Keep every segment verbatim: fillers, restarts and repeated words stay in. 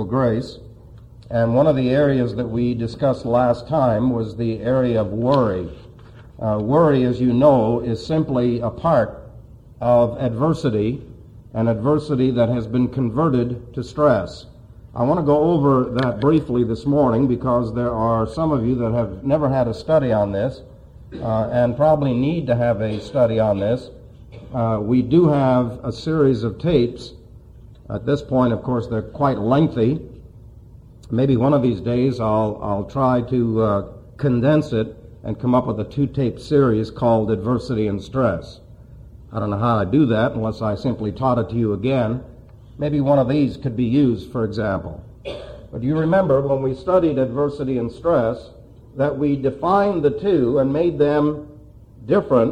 grace. And one of the areas that we discussed last time was the area of worry. Uh, worry, as you know, is simply a part of adversity, an adversity that has been converted to stress. I want to go over that briefly this morning because there are some of you that have never had a study on this uh, and probably need to have a study on this. Uh, we do have a series of tapes. At this point, of course, they're quite lengthy. Maybe one of these days I'll, I'll try to uh, condense it and come up with a two-tape series called Adversity and Stress. I don't know how I do that unless I simply taught it to you again. Maybe one of these could be used, for example. But you remember when we studied adversity and stress that we defined the two and made them different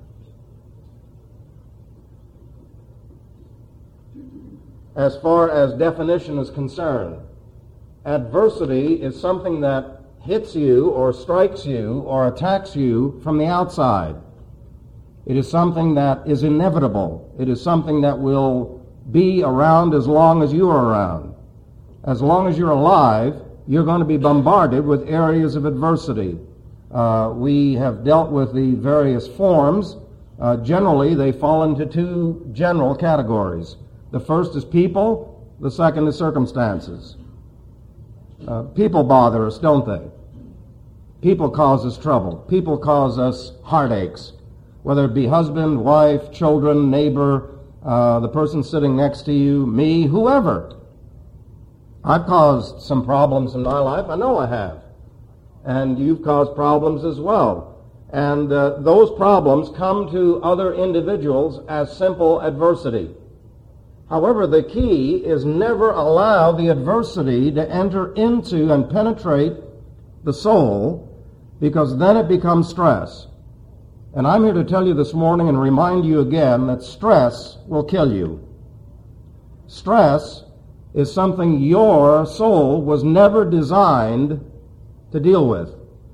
as far as definition is concerned. Adversity is something that hits you or strikes you or attacks you from the outside. It is something that is inevitable. It is something that will be around as long as you are around. As long as you're alive, you're going to be bombarded with areas of adversity. Uh, we have dealt with the various forms. Uh, generally, they fall into two general categories. The first is people, the second is circumstances. Uh, people bother us, don't they? People cause us trouble. People cause us heartaches, whether it be husband, wife, children, neighbor, uh, the person sitting next to you, me, whoever. I've caused some problems in my life. I know I have. And you've caused problems as well. And uh, those problems come to other individuals as simple adversity. However, the key is never allow the adversity to enter into and penetrate the soul, because then it becomes stress. And I'm here to tell you this morning and remind you again that stress will kill you. Stress is something your soul was never designed to deal with.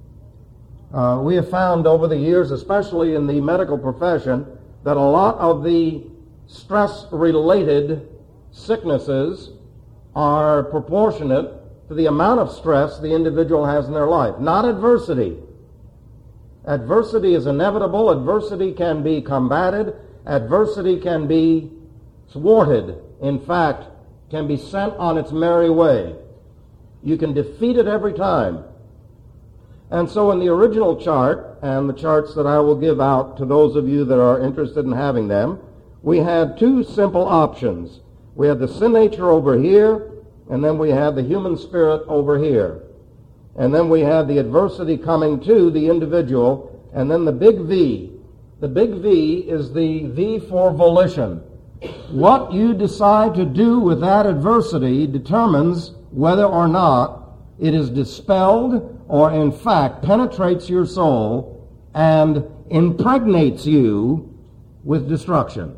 Uh, we have found over the years, especially in the medical profession, that a lot of the stress-related sicknesses are proportionate to the amount of stress the individual has in their life, not adversity. Adversity is inevitable. Adversity can be combated. Adversity can be thwarted. In fact, can be sent on its merry way. You can defeat it every time. And so in the original chart, and the charts that I will give out to those of you that are interested in having them, we had two simple options. We had the sin nature over here, and then we had the human spirit over here. And then we had the adversity coming to the individual, and then the big V. The big V is the V for volition. What you decide to do with that adversity determines whether or not it is dispelled or in fact penetrates your soul and impregnates you with destruction.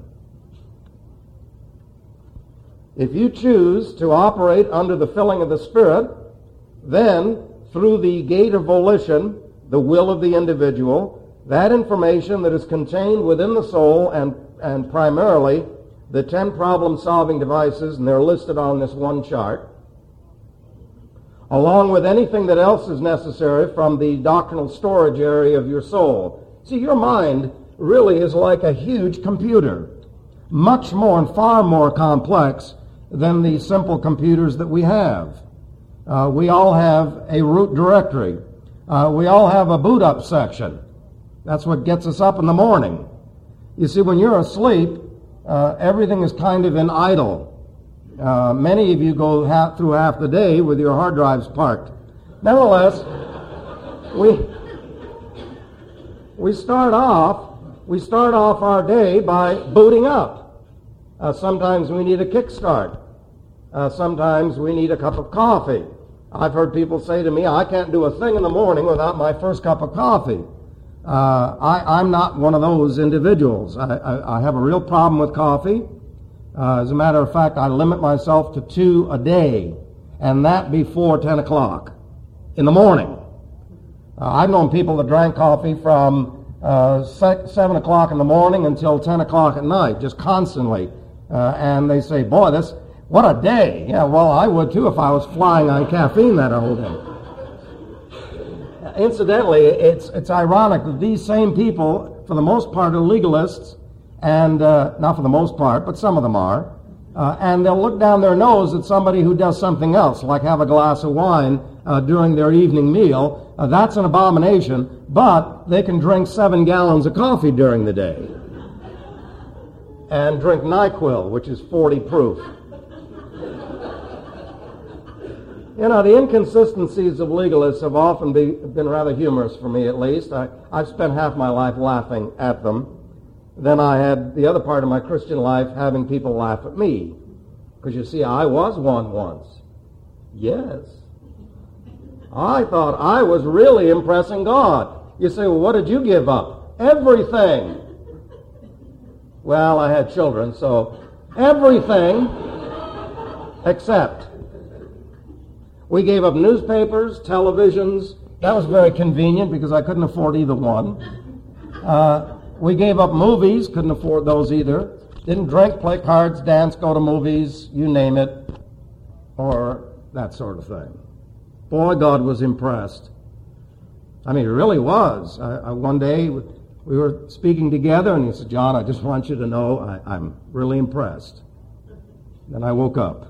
If you choose to operate under the filling of the Spirit, then through the gate of volition, the will of the individual, that information that is contained within the soul and, and primarily the ten problem-solving devices, and they're listed on this one chart, along with anything that else is necessary from the doctrinal storage area of your soul. See, your mind really is like a huge computer, much more and far more complex than the simple computers that we have. Uh, we all have a root directory. Uh, we all have a boot up section. That's what gets us up in the morning. You see, when you're asleep, uh, everything is kind of in idle. Uh, many of you go half, through half the day with your hard drives parked. Nevertheless, we we start off we start off our day by booting up. Uh, sometimes we need a kickstart. Uh, sometimes we need a cup of coffee. I've heard people say to me, I can't do a thing in the morning without my first cup of coffee. Uh, I, I'm not one of those individuals. I, I, I have a real problem with coffee. Uh, as a matter of fact, I limit myself to two a day, and that before ten o'clock in the morning. Uh, I've known people that drank coffee from uh, seven o'clock in the morning until ten o'clock at night, just constantly. Uh, and they say, boy, this What a day. Yeah, well, I would too if I was flying on caffeine that whole day. Incidentally, it's it's ironic that these same people, for the most part, are legalists, and uh, not for the most part, but some of them are, uh, and they'll look down their nose at somebody who does something else, like have a glass of wine uh, during their evening meal. Uh, that's an abomination, but they can drink seven gallons of coffee during the day and drink NyQuil, which is forty proof. You know, the inconsistencies of legalists have often be, been rather humorous for me, at least. I, I've spent half my life laughing at them. Then I had the other part of my Christian life having people laugh at me. Because you see, I was one once. Yes. I thought I was really impressing God. You say, well, what did you give up? Everything. Well, I had children, so everything except. We gave up newspapers, televisions. That was very convenient because I couldn't afford either one. Uh, we gave up movies, couldn't afford those either. Didn't drink, play cards, dance, go to movies, you name it, or that sort of thing. Boy, God was impressed. I mean, he really was. I, I, one day we were speaking together and he said, John, I just want you to know I, I'm really impressed. Then I woke up.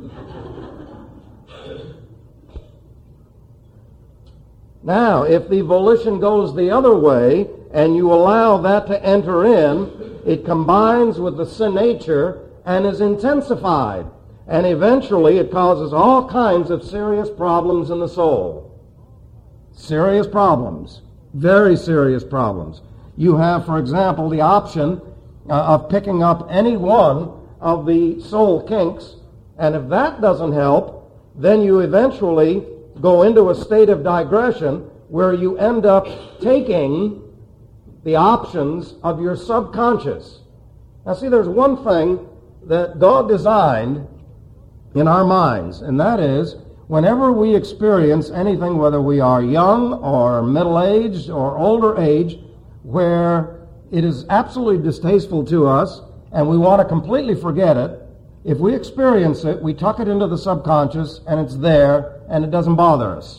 Now, if the volition goes the other way and you allow that to enter in, it combines with the sin nature and is intensified. And eventually it causes all kinds of serious problems in the soul. Serious problems. Very serious problems. You have, for example, the option uh, of picking up any one of the soul kinks, and if that doesn't help, then you eventually go into a state of digression where you end up taking the options of your subconscious. Now see, there's one thing that God designed in our minds, and that is whenever we experience anything, whether we are young or middle-aged or older age, where it is absolutely distasteful to us and we want to completely forget it, if we experience it, we tuck it into the subconscious and it's there and it doesn't bother us.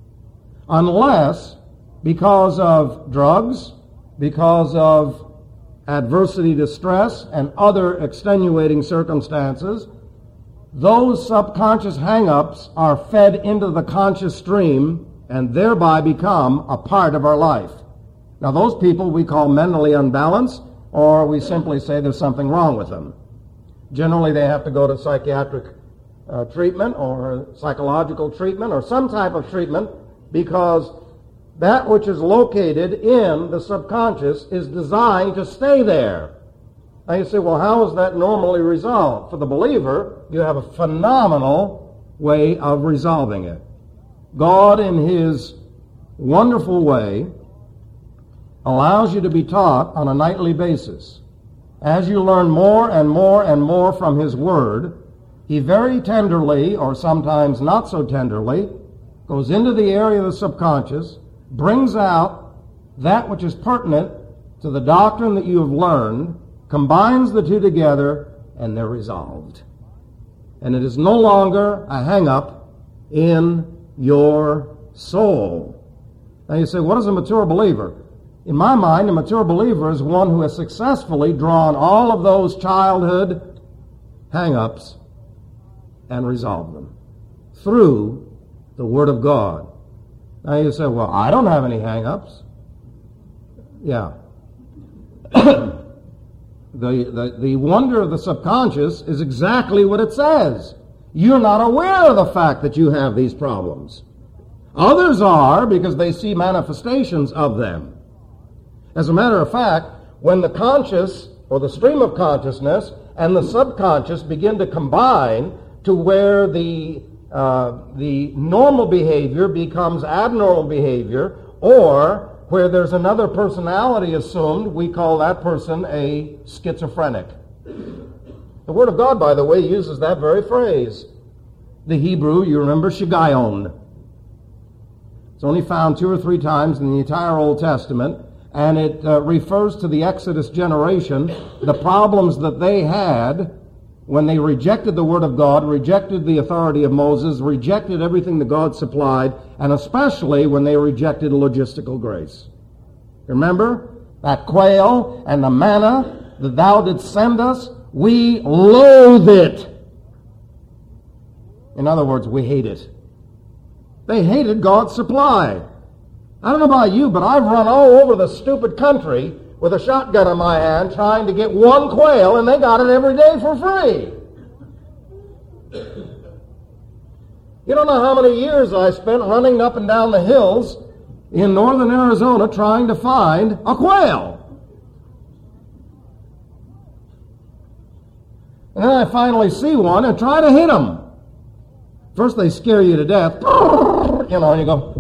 Unless, because of drugs, because of adversity, distress, and other extenuating circumstances, those subconscious hang-ups are fed into the conscious stream and thereby become a part of our life. Now those people we call mentally unbalanced, or we simply say there's something wrong with them. Generally they have to go to psychiatric uh, treatment or psychological treatment or some type of treatment because that which is located in the subconscious is designed to stay there. Now you say, well, how is that normally resolved? For the believer, you have a phenomenal way of resolving it. God, in His wonderful way, allows you to be taught on a nightly basis. As you learn more and more and more from His Word, He very tenderly, or sometimes not so tenderly, goes into the area of the subconscious, brings out that which is pertinent to the doctrine that you have learned, combines the two together, and they're resolved. And it is no longer a hang-up in your soul. Now you say, what is a mature believer? In my mind, a mature believer is one who has successfully drawn all of those childhood hang-ups and resolved them through the Word of God. Now you say, well, I don't have any hang-ups. Yeah. the, the, the wonder of the subconscious is exactly what it says. You're not aware of the fact that you have these problems. Others are because they see manifestations of them. As a matter of fact, when the conscious or the stream of consciousness and the subconscious begin to combine to where the uh, the normal behavior becomes abnormal behavior, or where there's another personality assumed, we call that person a schizophrenic. The Word of God, by the way, uses that very phrase. The Hebrew, you remember, shigayon. It's only found two or three times in the entire Old Testament, and it uh, refers to the Exodus generation, the problems that they had when they rejected the Word of God, rejected the authority of Moses, rejected everything that God supplied, and especially when they rejected logistical grace. Remember that quail and the manna that thou didst send us? We loathe it. In other words, we hate it. They hated God's supply. I don't know about you, but I've run all over the stupid country with a shotgun in my hand trying to get one quail, and they got it every day for free. You don't know how many years I spent running up and down the hills in northern Arizona trying to find a quail. And then I finally see one and try to hit them. First they scare you to death, you know, and you go.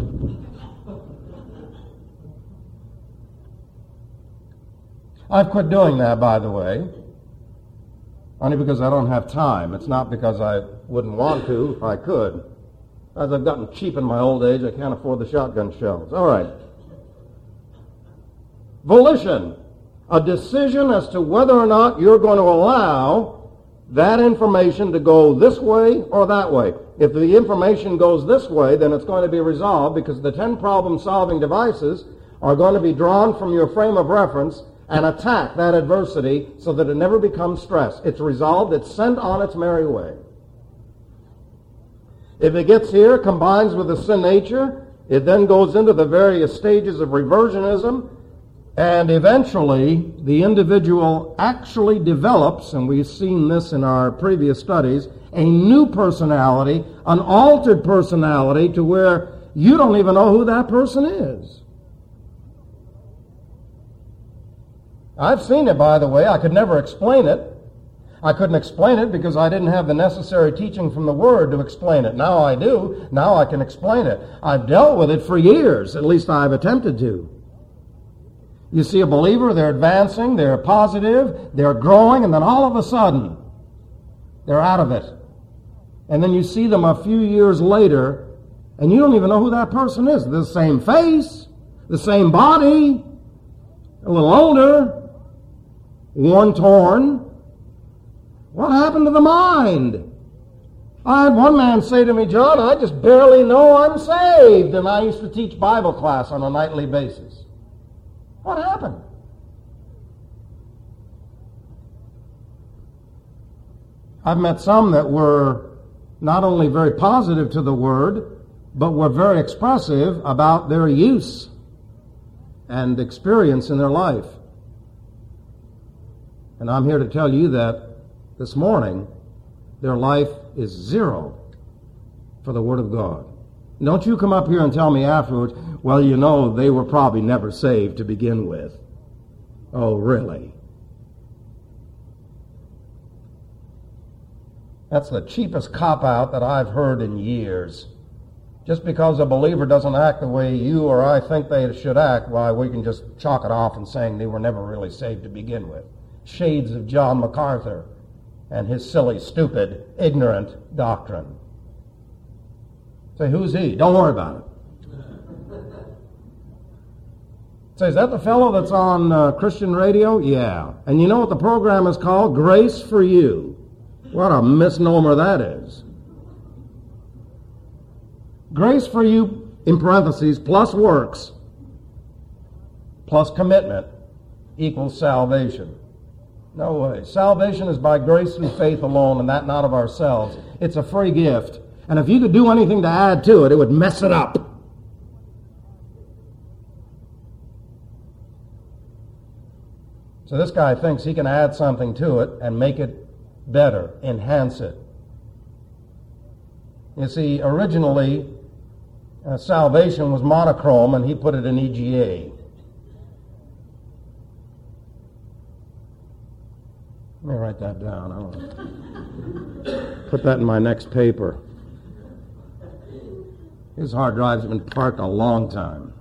I've quit doing that, by the way, only because I don't have time. It's not because I wouldn't want to if I could. As I've gotten cheap in my old age, I can't afford the shotgun shells. All right. Volition. A decision as to whether or not you're going to allow that information to go this way or that way. If the information goes this way, then it's going to be resolved because the ten problem-solving devices are going to be drawn from your frame of reference and attack that adversity so that it never becomes stress. It's resolved. It's sent on its merry way. If it gets here, combines with the sin nature, it then goes into the various stages of reversionism, and eventually the individual actually develops, and we've seen this in our previous studies, a new personality, an altered personality to where you don't even know who that person is. I've seen it, by the way. I could never explain it. I couldn't explain it because I didn't have the necessary teaching from the Word to explain it. Now I do. Now I can explain it. I've dealt with it for years. At least I've attempted to. You see a believer, they're advancing, they're positive, they're growing, and then all of a sudden, they're out of it. And then you see them a few years later, and you don't even know who that person is. The same face, the same body, a little older, worn, torn. What happened to the mind? I had one man say to me, John, I just barely know I'm saved. And I used to teach Bible class on a nightly basis. What happened? I've met some that were not only very positive to the Word, but were very expressive about their use and experience in their life. And I'm here to tell you that this morning, their life is zero for the Word of God. Don't you come up here and tell me afterwards, well, you know, they were probably never saved to begin with. Oh, really? That's the cheapest cop-out that I've heard in years. Just because a believer doesn't act the way you or I think they should act, why, we can just chalk it off and saying they were never really saved to begin with. Shades of John MacArthur and his silly, stupid, ignorant doctrine. Say, who's he? Don't worry about it. Say, is that the fellow that's on uh, Christian radio? Yeah. And you know what the program is called? Grace for You. What a misnomer that is. Grace for You, in parentheses, plus works, plus commitment, equals salvation. No way. Salvation is by grace through faith alone, and that not of ourselves. It's a free gift. And if you could do anything to add to it, it would mess it up. So this guy thinks he can add something to it and make it better, enhance it. You see, originally, uh, salvation was monochrome, and he put it in E G A. Let me write that down. I want to put that in my next paper. His hard drive's been parked a long time.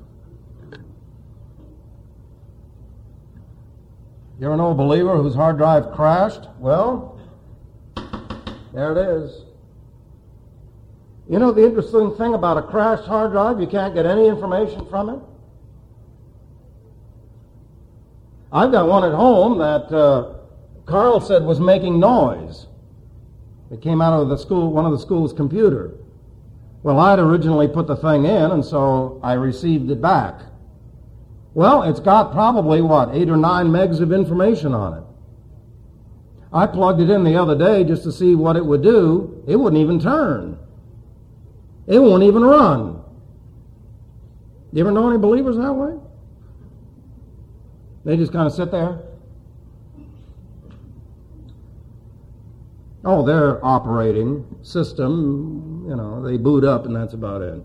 You ever know a believer whose hard drive crashed? Well, there it is. You know the interesting thing about a crashed hard drive? You can't get any information from it. I've got one at home that uh, Carl said was making noise. It came out of the school, one of the school's computer. Well, I'd originally put the thing in, and so I received it back. Well, it's got probably, what, eight or nine megs of information on it. I plugged it in the other day just to see what it would do. It wouldn't even turn. It won't even run. You ever know any believers that way? They just kind of sit there. Oh, their operating system, you know, they boot up and that's about it.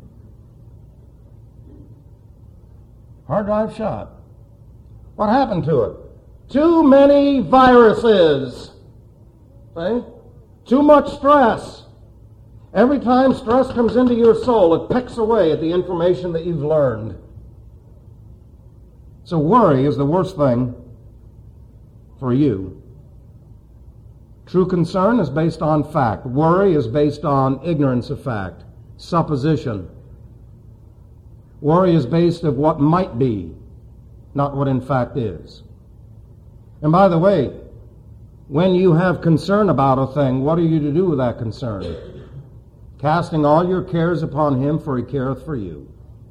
Hard drive shot. What happened to it? Too many viruses. See? Too much stress. Every time stress comes into your soul, it pecks away at the information that you've learned. So worry is the worst thing for you. True concern is based on fact. Worry is based on ignorance of fact, supposition. Worry is based on what might be, not what in fact is. And by the way, when you have concern about a thing, what are you to do with that concern? Casting all your cares upon him, for he careth for you.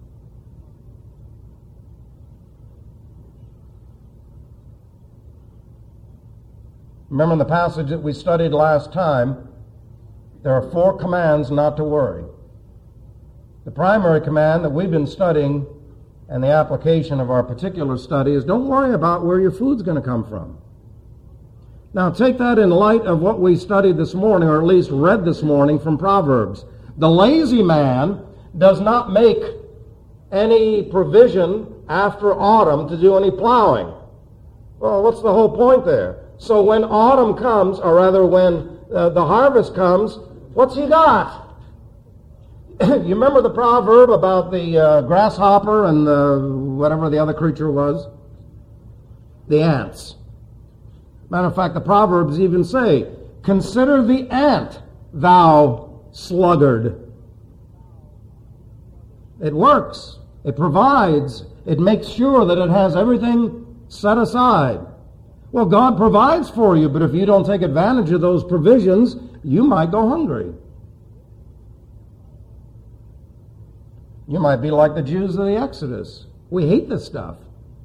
Remember in the passage that we studied last time, there are four commands not to worry. The primary command that we've been studying and the application of our particular study is don't worry about where your food's going to come from. Now take that in light of what we studied this morning, or at least read this morning from Proverbs. The lazy man does not make any provision after autumn to do any plowing. Well, what's the whole point there? So when autumn comes, or rather when uh, the harvest comes, what's he got? You remember the proverb about the uh, grasshopper and the whatever the other creature was? The ants. Matter of fact, the Proverbs even say, consider the ant, thou sluggard. It works. It provides. It makes sure that it has everything set aside. Well, God provides for you, but if you don't take advantage of those provisions, you might go hungry. You might be like the Jews of the Exodus. We hate this stuff.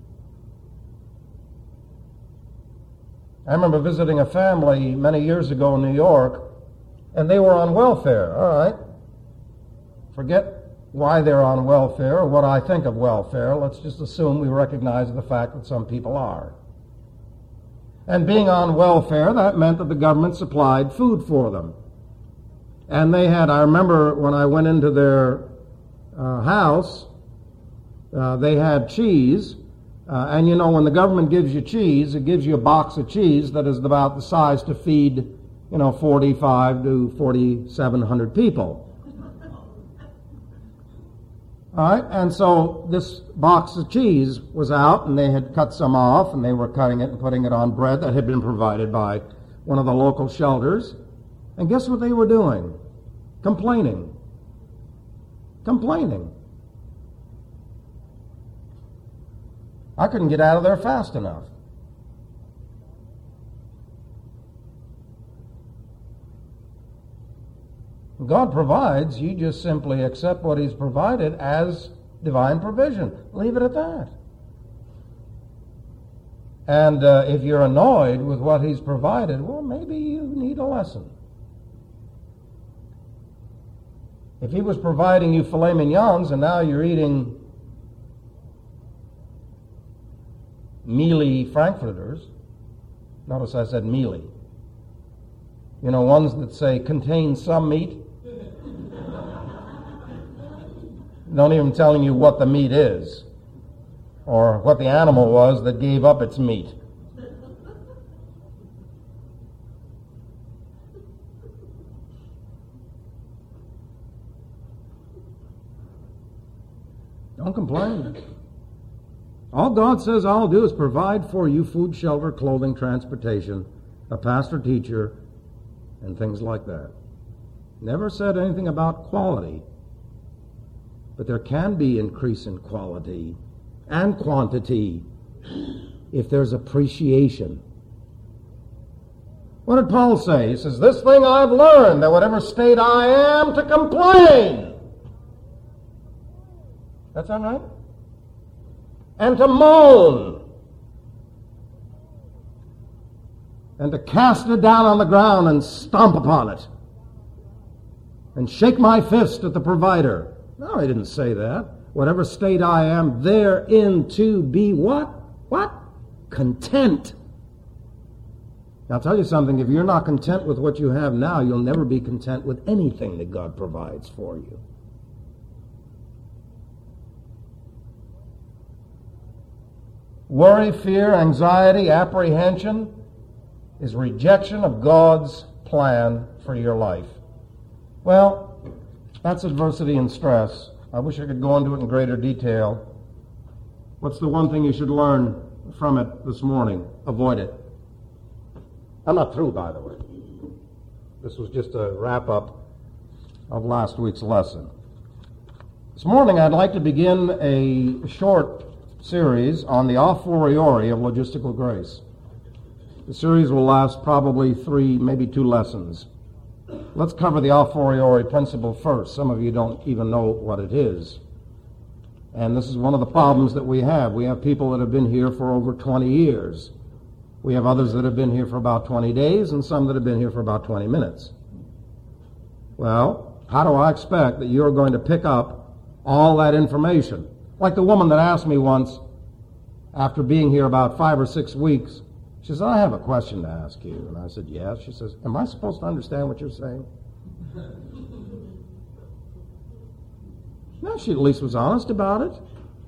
I remember visiting a family many years ago in New York, and they were on welfare. All right. Forget why they're on welfare or what I think of welfare. Let's just assume we recognize the fact that some people are. And being on welfare, that meant that the government supplied food for them. And they had, I remember when I went into their uh, house, uh, they had cheese. Uh, and you know, when the government gives you cheese, it gives you a box of cheese that is about the size to feed, you know, forty-five to forty-seven hundred people. All right, and so this box of cheese was out, and they had cut some off, and they were cutting it and putting it on bread that had been provided by one of the local shelters. And guess what they were doing? Complaining. Complaining. I couldn't get out of there fast enough. God provides, you just simply accept what he's provided as divine provision. Leave it at that. And uh, if you're annoyed with what he's provided, well, maybe you need a lesson. If he was providing you filet mignons and now you're eating mealy frankfurters, notice I said mealy. You know, ones that say contain some meat. Don't even telling you what the meat is or what the animal was that gave up its meat. Don't complain. All God says I'll do is provide for you food, shelter, clothing, transportation, a pastor, teacher, and things like that. Never said anything about quality. But there can be increase in quality and quantity if there's appreciation. What did Paul say? He says, this thing I've learned, that whatever state I am, to complain. That's that right? And to moan. And to cast it down on the ground and stomp upon it. And shake my fist at the provider. No, he didn't say that. Whatever state I am, therein to be what? What? Content. Now, I'll tell you something. If you're not content with what you have now, you'll never be content with anything that God provides for you. Worry, fear, anxiety, apprehension is rejection of God's plan for your life. Well, that's adversity and stress. I wish I could go into it in greater detail. What's the one thing you should learn from it this morning? Avoid it. I'm not through, by the way. This was just a wrap-up of last week's lesson. This morning I'd like to begin a short series on the a fortiori of logistical grace. The series will last probably three, maybe two lessons. Let's cover the a fortiori principle first. Some of you don't even know what it is. And this is one of the problems that we have. We have people that have been here for over twenty years. We have others that have been here for about twenty days and some that have been here for about twenty minutes. Well, how do I expect that you're going to pick up all that information? Like the woman that asked me once, after being here about five or six weeks, she says, I have a question to ask you. And I said, yes. She says, am I supposed to understand what you're saying? No, she at least was honest about it.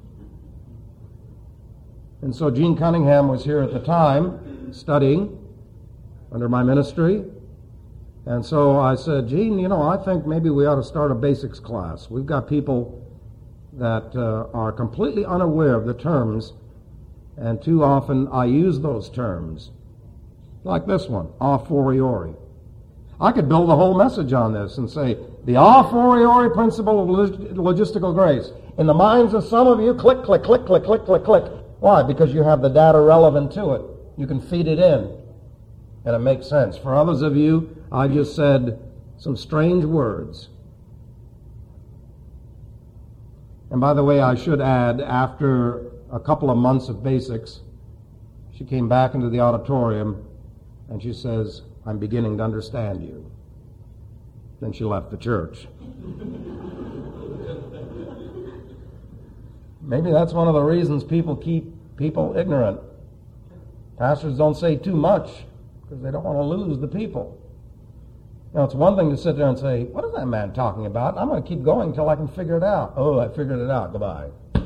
And so Gene Cunningham was here at the time, studying under my ministry. And so I said, Gene, you know, I think maybe we ought to start a basics class. We've got people that uh, are completely unaware of the terms, and too often I use those terms. Like this one, a fortiori. I could build a whole message on this and say, the a fortiori principle of log- logistical grace. In the minds of some of you, click, click, click, click, click, click, click. Why? Because you have the data relevant to it. You can feed it in, and it makes sense. For others of you, I just said some strange words. And by the way, I should add, after a couple of months of basics, she came back into the auditorium, and she says, I'm beginning to understand you. Then she left the church. Maybe that's one of the reasons people keep people ignorant. Pastors don't say too much because they don't want to lose the people. You know, it's one thing to sit there and say, what is that man talking about? I'm going to keep going until I can figure it out. Oh, I figured it out. Goodbye.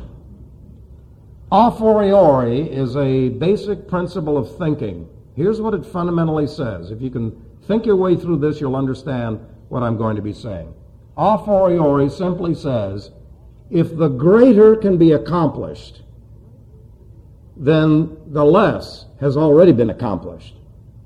A fortiori is a basic principle of thinking. Here's what it fundamentally says. If you can think your way through this, you'll understand what I'm going to be saying. A fortiori simply says, if the greater can be accomplished, then the less has already been accomplished.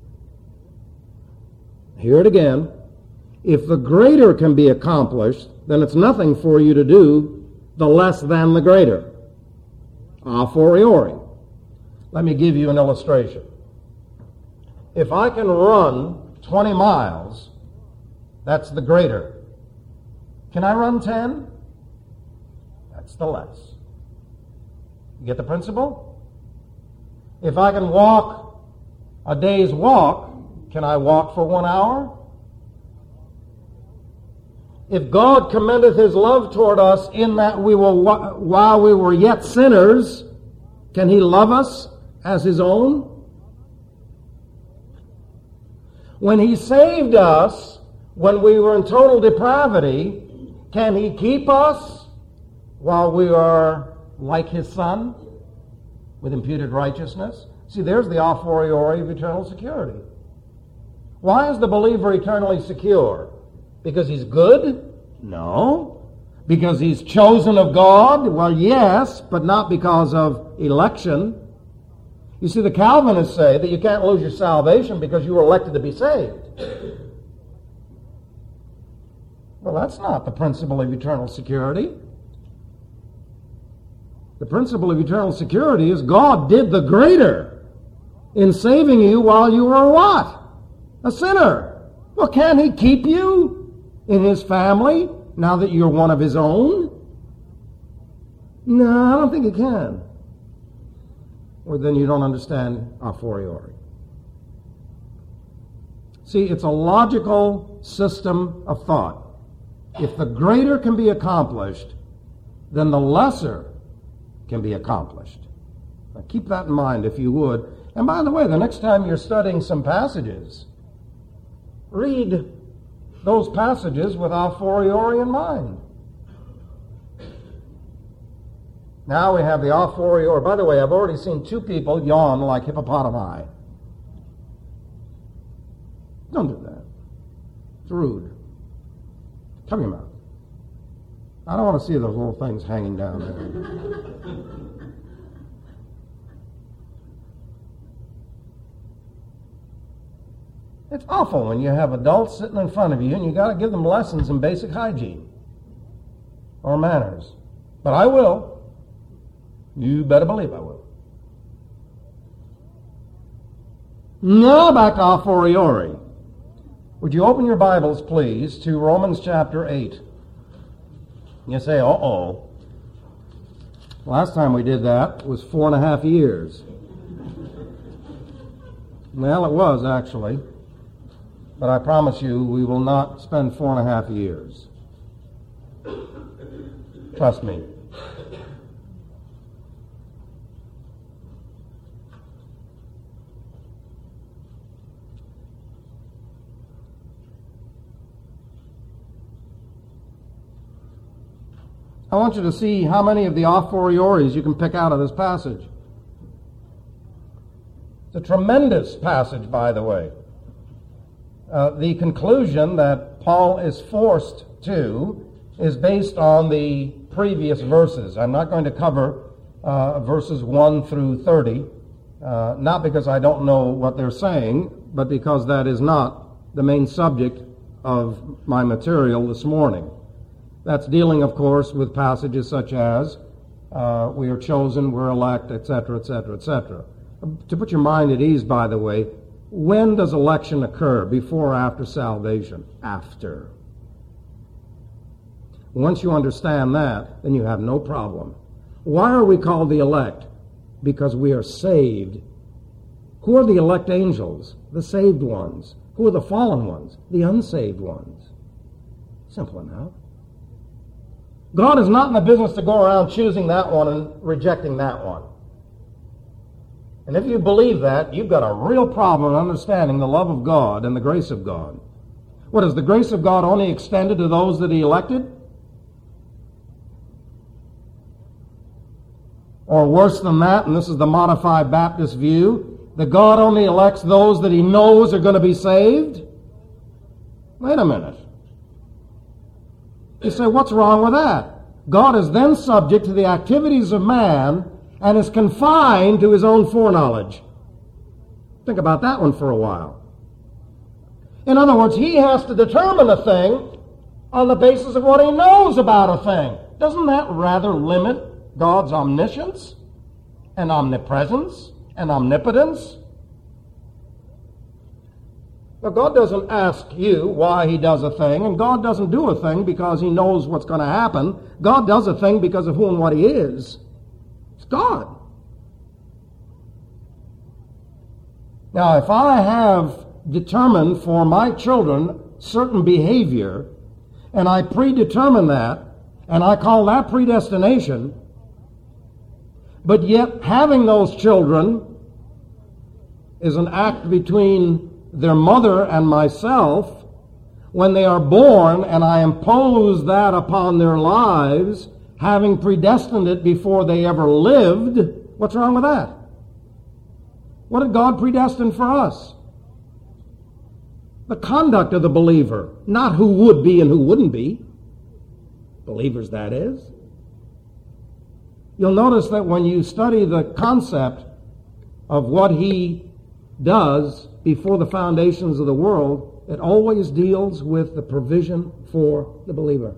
Hear it again. If the greater can be accomplished, then it's nothing for you to do the less than the greater. A fortiori. Let me give you an illustration. If I can run twenty miles, that's the greater. Can I run ten? That's the less. You get the principle? If I can walk a day's walk, can I walk for one hour? If God commendeth his love toward us in that we were, while we were yet sinners, can he love us as his own? When he saved us, when we were in total depravity, can he keep us while we are like his Son with imputed righteousness? See, there's the a fortiori of eternal security. Why is the believer eternally secure? Because he's good? No. Because he's chosen of God? Well, yes, but not because of election. You see, the Calvinists say that you can't lose your salvation because you were elected to be saved. Well, that's not the principle of eternal security. The principle of eternal security is God did the greater in saving you while you were what? A sinner. Well, can he keep you in his family now that you're one of his own? No, I don't think he can. Or then you don't understand a fortiori. See, it's a logical system of thought. If the greater can be accomplished, then the lesser can be accomplished. Now, keep that in mind if you would. And by the way, the next time you're studying some passages, read those passages with a fortiori in mind. Now we have the a fortiori. By the way, I've already seen two people yawn like hippopotami. Don't do that. It's rude. Cover your mouth. I don't want to see those little things hanging down there. It's awful when you have adults sitting in front of you and you got to give them lessons in basic hygiene or manners. But I will. You better believe I will. Now back to a fortiori. Would you open your Bibles, please, to Romans chapter eight? You say, uh-oh. Last time we did that was four and a half years. Well, it was, actually. But I promise you, we will not spend four and a half years. Trust me. I want you to see how many of the a fortioris you can pick out of this passage. It's a tremendous passage, by the way. Uh, the conclusion that Paul is forced to is based on the previous verses. I'm not going to cover uh, verses one through thirty, uh, not because I don't know what they're saying, but because that is not the main subject of my material this morning. That's dealing, of course, with passages such as uh, we are chosen, we're elect, et cetera, et cetera, et cetera. To put your mind at ease, by the way, when does election occur? Before or after salvation? After. Once you understand that, then you have no problem. Why are we called the elect? Because we are saved. Who are the elect angels? The saved ones. Who are the fallen ones? The unsaved ones. Simple enough. God is not in the business to go around choosing that one and rejecting that one. And if you believe that, you've got a real problem in understanding the love of God and the grace of God. What, is the grace of God only extended to those that he elected? Or worse than that, and this is the modified Baptist view, that God only elects those that he knows are going to be saved? Wait a minute. You say, what's wrong with that? God is then subject to the activities of man and is confined to his own foreknowledge. Think about that one for a while. In other words, he has to determine a thing on the basis of what he knows about a thing. Doesn't that rather limit God's omniscience and omnipresence and omnipotence? But God doesn't ask you why he does a thing, and God doesn't do a thing because he knows what's going to happen. God does a thing because of who and what he is. It's God. Now, if I have determined for my children certain behavior, and I predetermine that, and I call that predestination, but yet having those children is an act between their mother and myself, when they are born and I impose that upon their lives, having predestined it before they ever lived, what's wrong with that? What did God predestine for us? The conduct of the believer, not who would be and who wouldn't be. Believers, that is. You'll notice that when you study the concept of what he does before the foundations of the world, it always deals with the provision for the believer.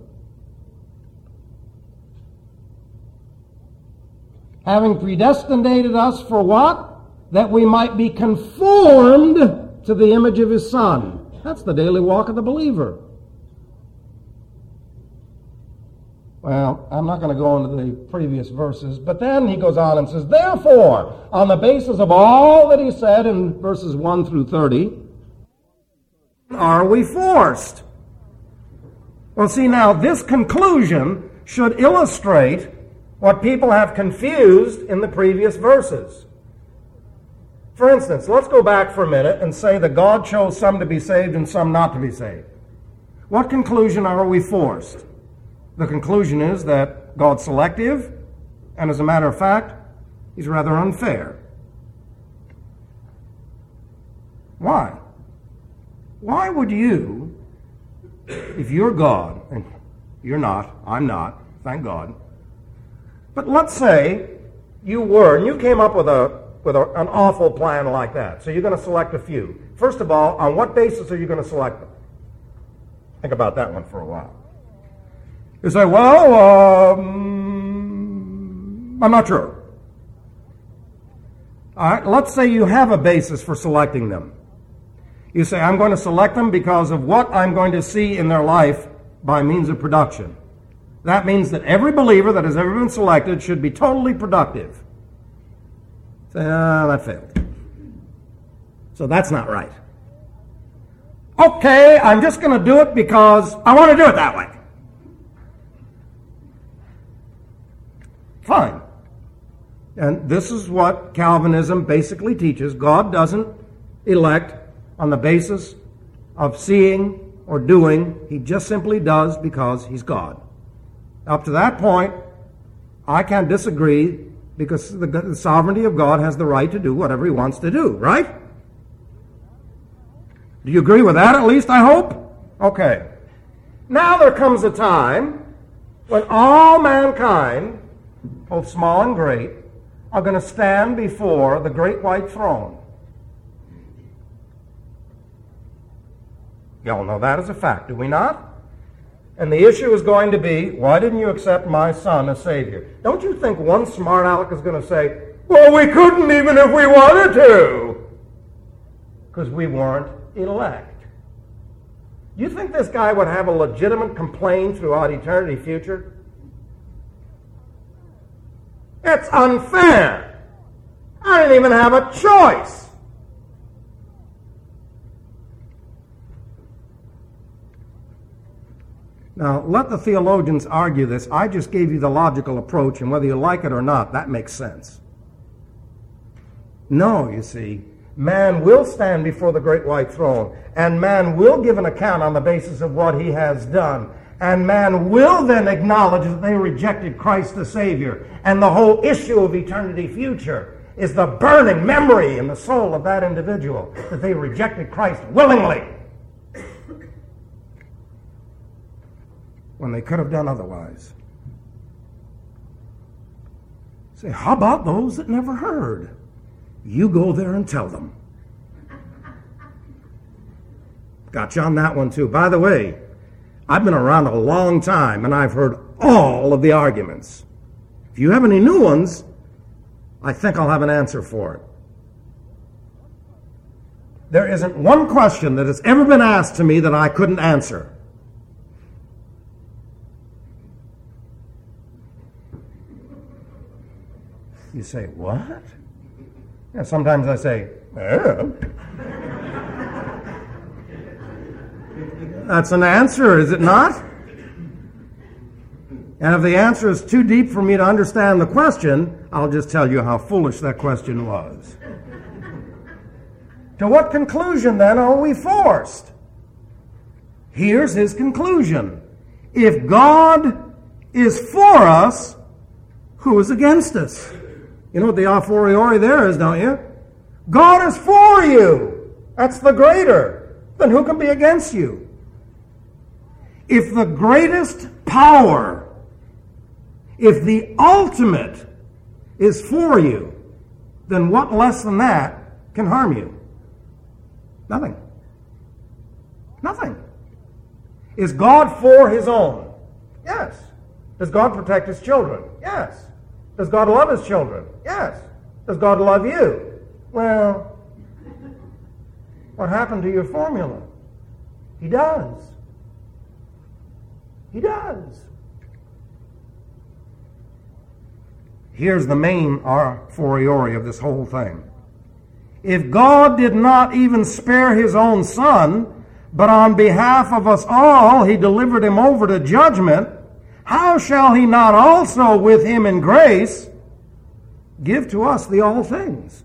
Having predestinated us for what? That we might be conformed to the image of his Son. That's the daily walk of the believer. Well, I'm not going to go into the previous verses, but then he goes on and says, therefore, on the basis of all that he said in verses one through thirty, are we forced? Well, see, now, this conclusion should illustrate what people have confused in the previous verses. For instance, let's go back for a minute and say that God chose some to be saved and some not to be saved. What conclusion are we forced? The conclusion is that God's selective, and as a matter of fact, he's rather unfair. Why? Why would you, if you're God, and you're not, I'm not, thank God, but let's say you were, and you came up with a with a, an awful plan like that. So you're going to select a few. First of all, on what basis are you going to select them? Think about that one for a while. You say, well, um, I'm not sure. All right, let's say you have a basis for selecting them. You say, I'm going to select them because of what I'm going to see in their life by means of production. That means that every believer that has ever been selected should be totally productive. Say, ah, that failed. So that's not right. Okay, I'm just going to do it because I want to do it that way. Fine. And this is what Calvinism basically teaches. God doesn't elect on the basis of seeing or doing. He just simply does because he's God. Up to that point, I can't disagree because the, the sovereignty of God has the right to do whatever he wants to do, right? Do you agree with that at least, I hope? Okay. Now there comes a time when all mankind, both small and great, are going to stand before the great white throne. You all know that as a fact, do we not? And the issue is going to be, why didn't you accept my Son as Savior? Don't you think one smart aleck is going to say, well, we couldn't even if we wanted to, because we weren't elect. Do you think this guy would have a legitimate complaint throughout eternity future? It's unfair. I didn't even have a choice. Now, let the theologians argue this. I just gave you the logical approach, and whether you like it or not, that makes sense. No, you see, man will stand before the great white throne, and man will give an account on the basis of what he has done. And man will then acknowledge that they rejected Christ the Savior. And the whole issue of eternity future is the burning memory in the soul of that individual that they rejected Christ willingly when they could have done otherwise. Say, how about those that never heard? You go there and tell them. Got you on that one too. By the way, I've been around a long time and I've heard all of the arguments. If you have any new ones, I think I'll have an answer for it. There isn't one question that has ever been asked to me that I couldn't answer. You say, what? Yeah, sometimes I say, oh. That's an answer, is it not? And if the answer is too deep for me to understand the question, I'll just tell you how foolish that question was. To what conclusion, then, are we forced? Here's his conclusion. If God is for us, who is against us? You know what the a fortiori there is, don't you? God is for you. That's the greater. Then who can be against you? If the greatest power, if the ultimate is for you, then what less than that can harm you? Nothing. Nothing. Is God for his own? Yes. Does God protect his children? Yes. Does God love his children? Yes. Does God love you? Well, What happened to your formula? He does. He does. Here's the main a fortiori of this whole thing. If God did not even spare his own Son, but on behalf of us all he delivered him over to judgment, how shall he not also with him in grace give to us the all things?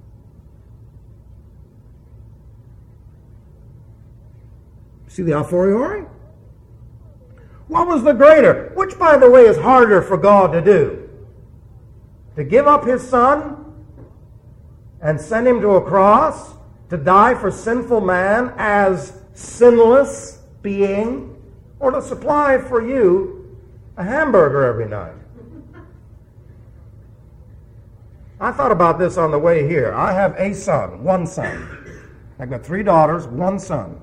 See the a fortiori? What was the greater? Which, by the way, is harder for God to do? To give up his Son and send him to a cross to die for sinful man as sinless being, or to supply for you a hamburger every night? I thought about this on the way here. I have a son, one son. I've got three daughters, one son.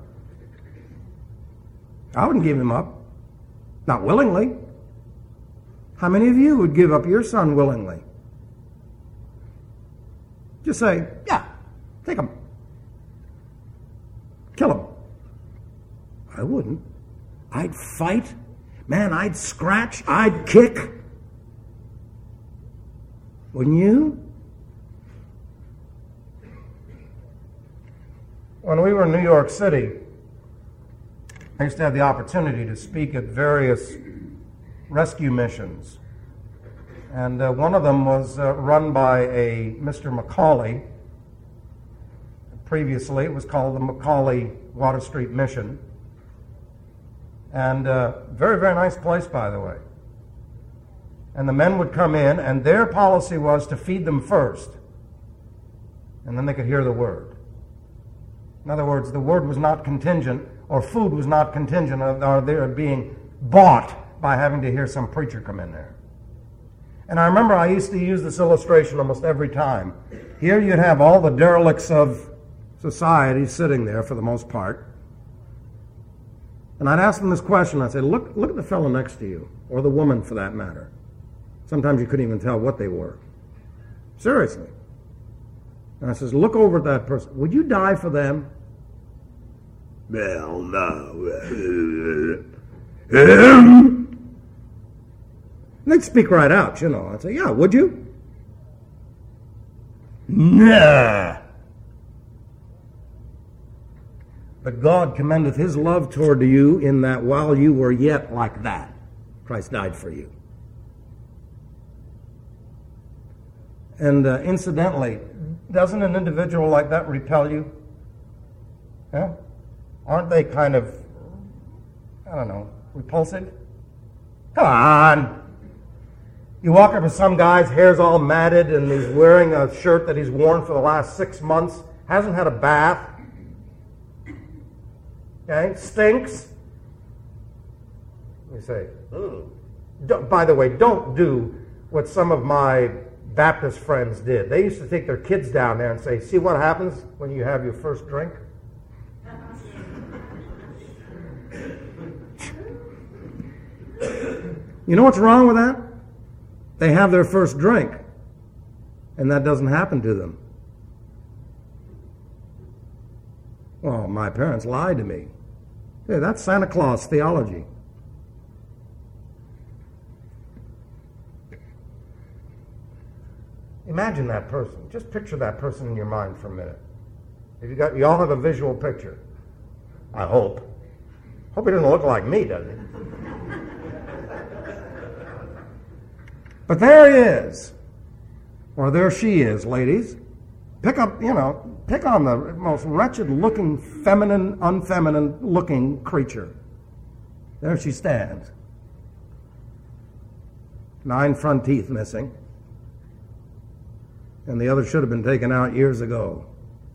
I wouldn't give him up. Not willingly. How many of you would give up your son willingly? Just say, yeah, take him. Kill him. I wouldn't. I'd fight. Man, I'd scratch. I'd kick. Wouldn't you? When we were in New York City, I used to have the opportunity to speak at various rescue missions. And uh, one of them was uh, run by a Mister Macaulay. Previously, it was called the Macaulay Water Street Mission. And uh, very, very nice place, by the way. And the men would come in, and their policy was to feed them first. And then they could hear the word. In other words, the word was not contingent, or food was not contingent on their being bought by having to hear some preacher come in there. And I remember I used to use this illustration almost every time. Here you'd have all the derelicts of society sitting there for the most part. And I'd ask them this question. I'd say, look, look at the fellow next to you, or the woman for that matter. Sometimes you couldn't even tell what they were. Seriously. And I says, look over at that person. Would you die for them? Well, no. And they'd speak right out, you know. I'd say, yeah, would you? Nah. But God commendeth his love toward you in that while you were yet like that, Christ died for you. And uh, incidentally, doesn't an individual like that repel you? Yeah? Aren't they kind of, I don't know, repulsive? Come on. You walk up to some guy's hair's all matted and he's wearing a shirt that he's worn for the last six months, hasn't had a bath, okay, stinks. You say, ugh. By the way, don't do what some of my Baptist friends did. They used to take their kids down there and say, see what happens when you have your first drink? You know what's wrong with that? They have their first drink, and that doesn't happen to them. Well, my parents lied to me. Hey, that's Santa Claus theology. Imagine that person. Just picture that person in your mind for a minute. If you got, you all have a visual picture. I hope. Hope he doesn't look like me, does he? But there he is. Or there she is, ladies. Pick up, you know, pick on the most wretched looking, feminine, unfeminine looking creature. There she stands. Nine front teeth missing. And the other should have been taken out years ago.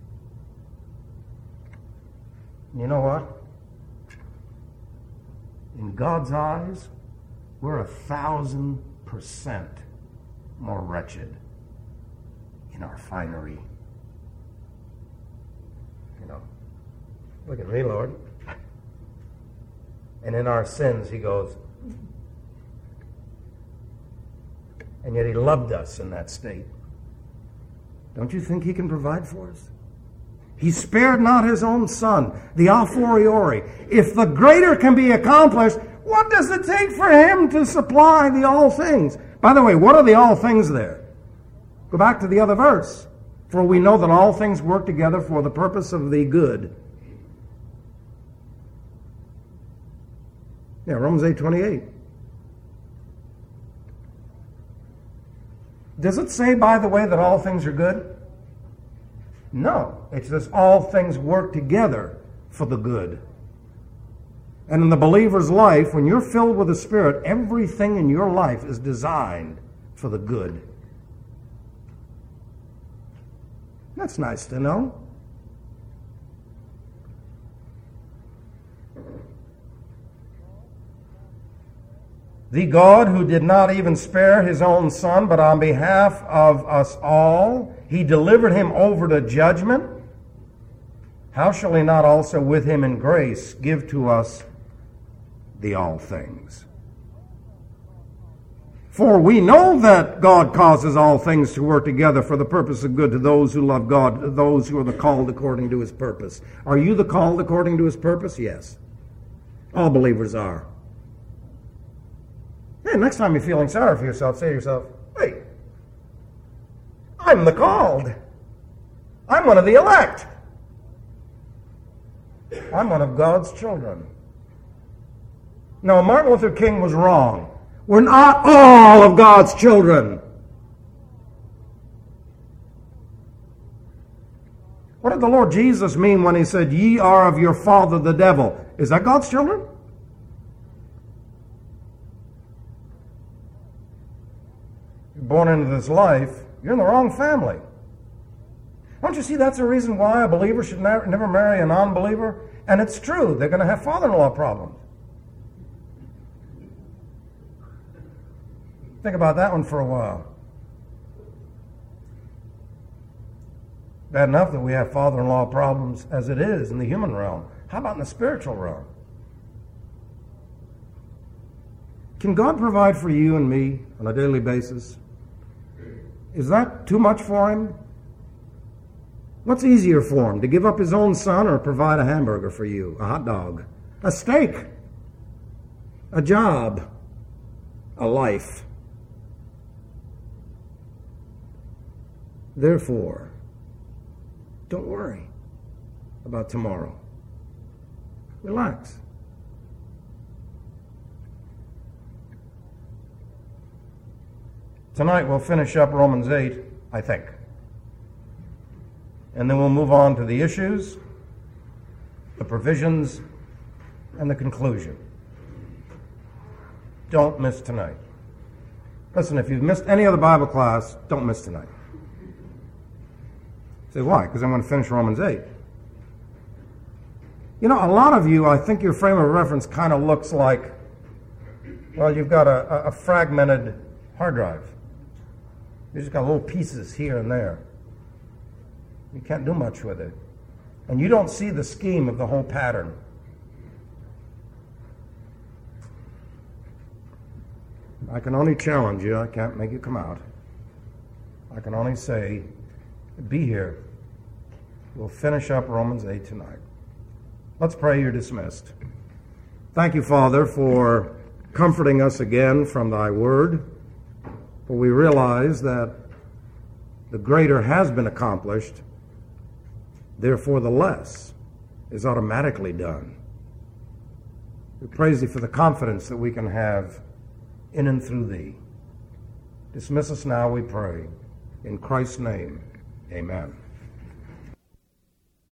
You know what? In God's eyes, we're a thousand percent more wretched in our finery. You know, look at me, Lord. And in our sins, he goes, and yet he loved us in that state. Don't you think he can provide for us? He spared not his own son, the a fortiori. If the greater can be accomplished, what does it take for him to supply the all things? By the way, what are the all things there? Go back to the other verse. For we know that all things work together for the purpose of the good. Yeah, Romans eight twenty-eight. Does it say, by the way, that all things are good? No. It says all things work together for the good. And in the believer's life, when you're filled with the Spirit, everything in your life is designed for the good. That's nice to know. The God who did not even spare his own Son, but on behalf of us all, he delivered him over to judgment. How shall he not also with him in grace give to us the all things? For we know that God causes all things to work together for the purpose of good to those who love God, to those who are the called according to his purpose. Are you the called according to his purpose? Yes. All believers are. Hey, next time you're feeling sorry for yourself, say to yourself, hey, I'm the called. I'm one of the elect. I'm one of God's children. No, Martin Luther King was wrong. We're not all of God's children. What did the Lord Jesus mean when he said, ye are of your father the devil? Is that God's children? You're born into this life, you're in the wrong family. Don't you see that's the reason why a believer should never, never marry a non-believer? And it's true, they're going to have father-in-law problems. Think about that one for a while. Bad enough that we have father-in-law problems as it is in the human realm. How about in the spiritual realm? Can God provide for you and me on a daily basis? Is that too much for him? What's easier for him, to give up his own son or provide a hamburger for you, a hot dog, a steak, a job, a life? Therefore, don't worry about tomorrow. Relax. Tonight we'll finish up Romans eight, I think. And then we'll move on to the issues, the provisions, and the conclusion. Don't miss tonight. Listen, if you've missed any other Bible class, don't miss tonight. Say, why? Because I'm going to finish Romans eight. You know, a lot of you, I think your frame of reference kind of looks like, well, you've got a, a fragmented hard drive. You just got little pieces here and there. You can't do much with it. And you don't see the scheme of the whole pattern. I can only challenge you. I can't make you come out. I can only say, be here. We'll finish up Romans eight tonight. Let's pray. You're dismissed. Thank you, Father, for comforting us again from thy word. For we realize that the greater has been accomplished, therefore the less is automatically done. We praise thee for the confidence that we can have in and through thee. Dismiss us now, we pray. In Christ's name, amen.